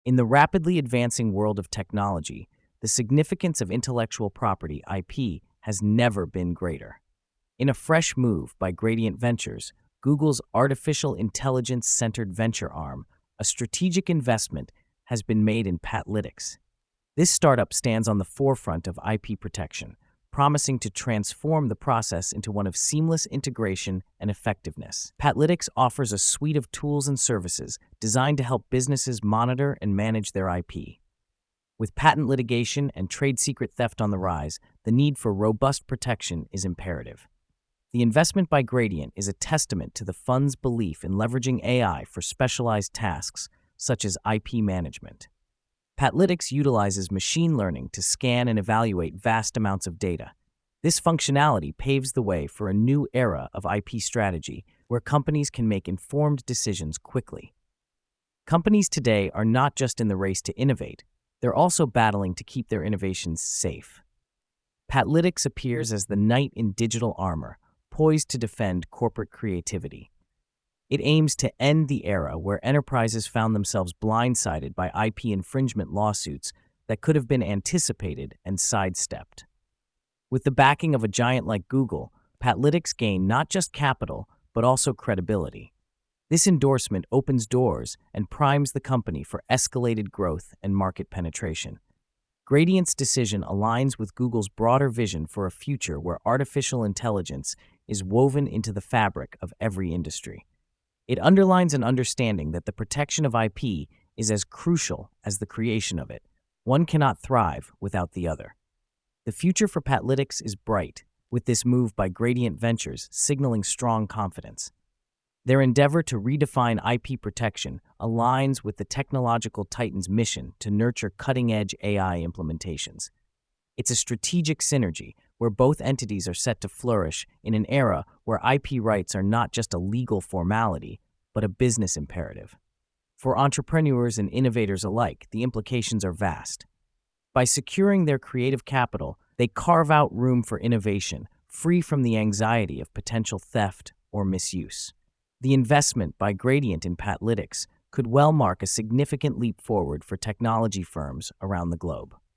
In the rapidly advancing world of technology, the significance of intellectual property (IP) has never been greater. In a fresh move by Gradient Ventures, Google's artificial intelligence-centered venture arm, a strategic investment has been made in Patlytics. This startup stands on the forefront of IP protection, promising to transform the process into one of seamless integration and effectiveness. Patlytics offers a suite of tools and services designed to help businesses monitor and manage their IP. With patent litigation and trade secret theft on the rise, the need for robust protection is imperative. The investment by Gradient is a testament to the fund's belief in leveraging AI for specialized tasks, such as IP management. Patlytics utilizes machine learning to scan and evaluate vast amounts of data. This functionality paves the way for a new era of IP strategy where companies can make informed decisions quickly. Companies today are not just in the race to innovate, they're also battling to keep their innovations safe. Patlytics appears as the knight in digital armor, poised to defend corporate creativity. It aims to end the era where enterprises found themselves blindsided by IP infringement lawsuits that could have been anticipated and sidestepped. With the backing of a giant like Google, Patlytics gain not just capital, but also credibility. This endorsement opens doors and primes the company for escalated growth and market penetration. Gradient's decision aligns with Google's broader vision for a future where artificial intelligence is woven into the fabric of every industry. It underlines an understanding that the protection of IP is as crucial as the creation of it. One cannot thrive without the other. The future for Patlytics is bright, with this move by Gradient Ventures signaling strong confidence. Their endeavor to redefine IP protection aligns with the technological titan's mission to nurture cutting-edge AI implementations. It's a strategic synergy where both entities are set to flourish in an era where IP rights are not just a legal formality, but a business imperative. For entrepreneurs and innovators alike, the implications are vast. By securing their creative capital, they carve out room for innovation, free from the anxiety of potential theft or misuse. The investment by Gradient in Patlytics could well mark a significant leap forward for technology firms around the globe.